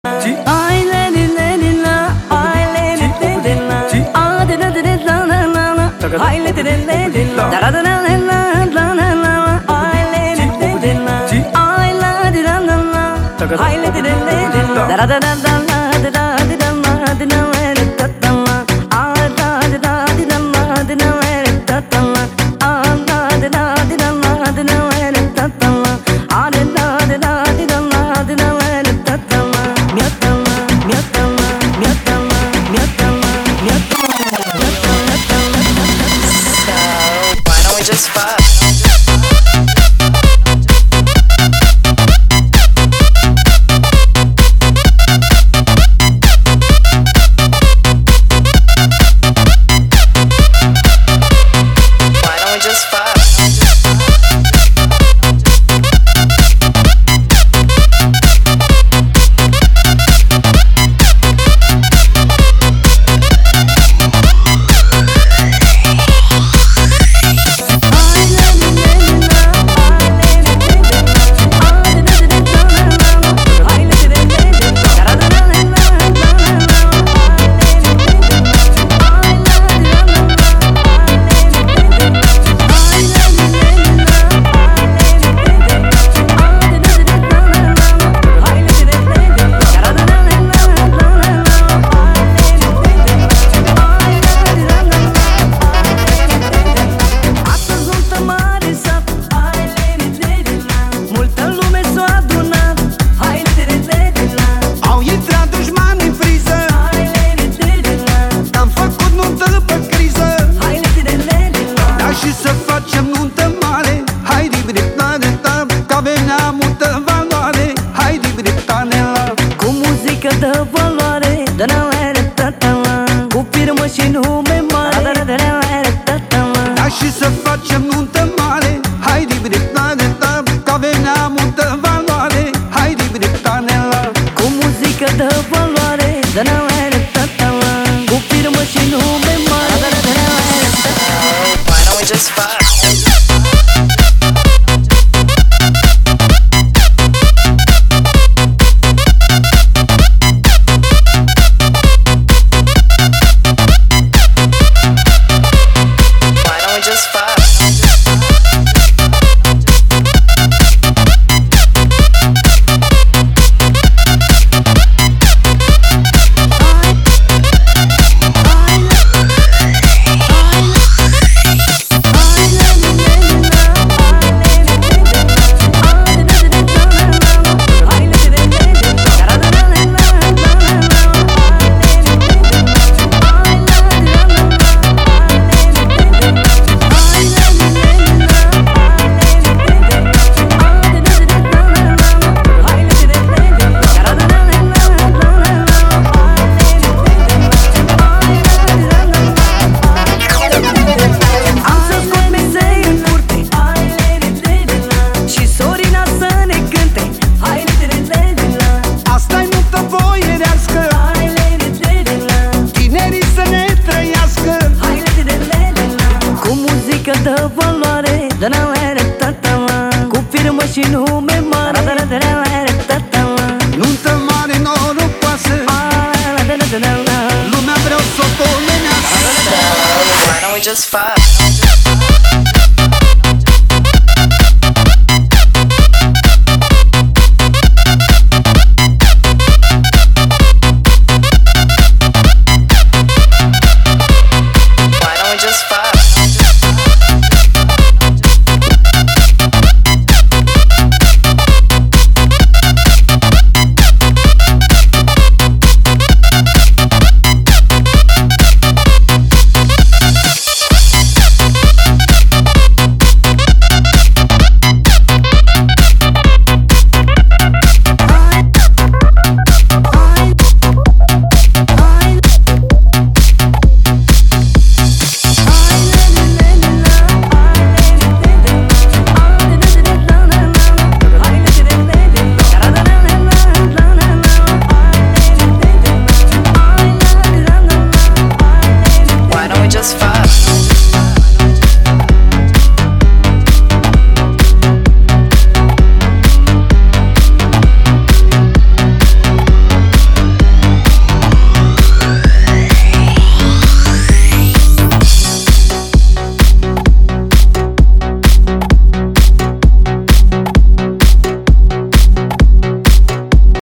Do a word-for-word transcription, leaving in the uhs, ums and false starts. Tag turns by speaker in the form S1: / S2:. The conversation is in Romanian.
S1: I let it let it la, I let it let it la, ah da da da da la la la la, I let it let it la, da da da la la la la la, I let it let it la, I let it la la la, I let it let it la, da da da da la da da da da la da da let it da da la, ah da da da da la da da let it da da la, ah da da da da la da da let it da da la, ah da da da da la da da let it da da la.
S2: Just fuck. Why don't we just fuck?
S1: Dă valoare, dă-ne mere tătălă, cu firmă și nume mare, dă-ne mere tătălă.
S3: Da, și să facem nuntă mare, hai dibritane ta, că avem neamută valoare, hai dibritane la.
S1: Cu muzică dă valoare, dă-ne mere tătălă, cu firmă și nume mare, dă-ne mere tătălă.
S2: Why don't we just fuck?
S1: Dă valoare, dă-ne mere tătălă, cu firmă și nume mare, dă-ne mere tătălă.
S3: Nuntă mare norocoasă,
S1: lumea
S3: vreau să o pomenească.
S2: Why don't we just fuck?